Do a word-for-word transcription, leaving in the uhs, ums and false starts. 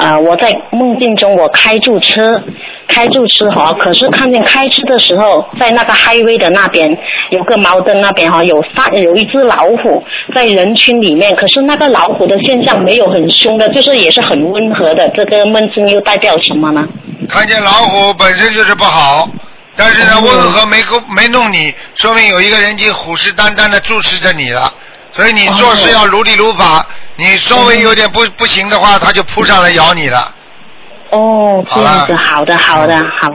呃，我在梦境中我开住车，开住车哈，可是看见开车的时候，在那个 highway 的那边有个毛灯那边哈，有三有一只老虎在人群里面，可是那个老虎的现象没有很凶的，就是也是很温和的，这个梦境又代表什么呢？ 看见老虎本身就是不好，但是呢，温和没没弄你，说明有一个人已经虎视眈眈的注视着你了，所以你做事要如理如法，你稍微有点不不行的话，他就扑上来咬你了。 哦，这样子，好的，好的，好。